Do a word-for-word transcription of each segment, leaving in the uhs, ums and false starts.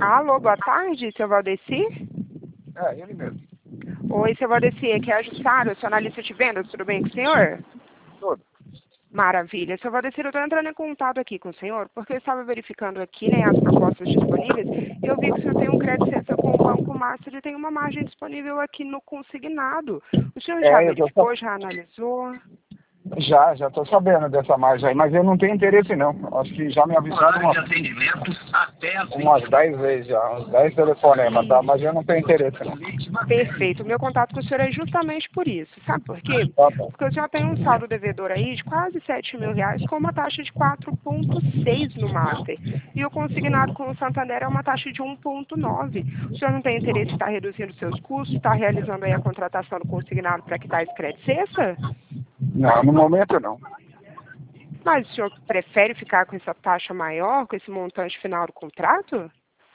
Alô, boa tarde, seu Valdeci? É, ele mesmo. Oi, seu Valdeci, aqui é a Jussara, sou analista de vendas, tudo bem com o senhor? Tudo. Maravilha. Seu Valdeci, eu estou entrando em contato aqui com o senhor, porque eu estava verificando aqui, né, as propostas disponíveis, e eu vi que o senhor tem um crédito cesta com o Banco Master e tem uma margem disponível aqui no consignado. O senhor já É, eu tô, verificou, já analisou? já, já tô sabendo dessa margem aí, mas eu não tenho interesse não. Acho que já me avisaram uma, umas dez vezes já, uns dez telefonemas, tá? Mas eu não tenho interesse não. Perfeito. O meu contato com o senhor é justamente por isso. Sabe por quê? Tá bom. Porque o senhor tem um saldo devedor aí de quase sete mil reais com uma taxa de quatro vírgula seis no Master. E o consignado com o Santander é uma taxa de um vírgula nove. O senhor não tem interesse em estar reduzindo seus custos, estar realizando aí a contratação do consignado para quitar esse crédito cesta? Não, no momento não. Mas o senhor prefere ficar com essa taxa maior, com esse montante final do contrato?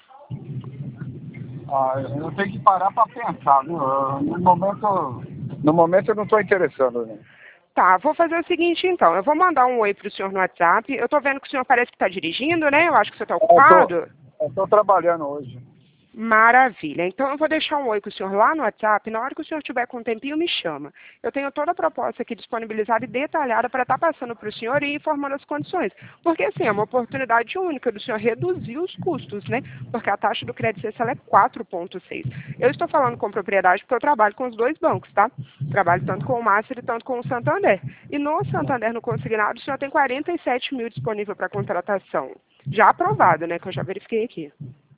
Ah, eu tenho que parar para pensar, viu? Eu, No momento, no momento eu não estou interessado. Né? Tá, vou fazer o seguinte então. Eu vou mandar um oi para o senhor no WhatsApp. Eu tô vendo que o senhor parece que está dirigindo, né? Eu acho que o senhor está Eu tô, ocupado. eu tô trabalhando hoje. Maravilha. Então eu vou deixar um oi com o senhor lá no WhatsApp. Na hora que o senhor tiver com um tempinho, me chama. Eu tenho toda a proposta aqui disponibilizada e detalhada para estar passando para o senhor e informando as condições. Porque assim, é uma oportunidade única do senhor reduzir os custos, né? Porque a taxa do crédito cesta ela é quatro vírgula seis. Eu estou falando com propriedade porque eu trabalho com os dois bancos, tá? Trabalho tanto com o Master e tanto com o Santander. E no Santander, no consignado, o senhor tem quarenta e sete mil disponível para contratação. Já aprovado, né? Que eu já verifiquei aqui.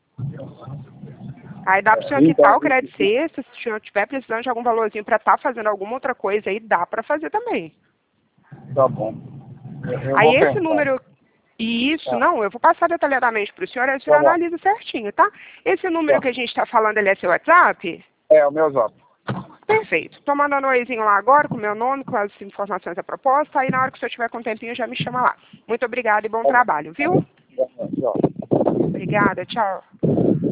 Aí dá para o senhor quitar o crédito cesta, se o senhor estiver precisando de algum valorzinho para estar fazendo alguma outra coisa aí, dá para fazer também. Tá bom. Eu, eu Aí vou esse pensar. número, e isso, Tá, não, eu vou passar detalhadamente para o senhor, aí o senhor tá bom. analisa certinho, tá? Esse número Tá. que a gente está falando, ele é seu WhatsApp? É, o meu zap. Perfeito. Tô mandando um oizinho lá agora, com o meu nome, com as informações da proposta, aí na hora que o senhor tiver com um tempinho, já me chama lá. Muito obrigada e bom Tá bom. trabalho, viu? Tá bom. Tchau. Obrigada, tchau.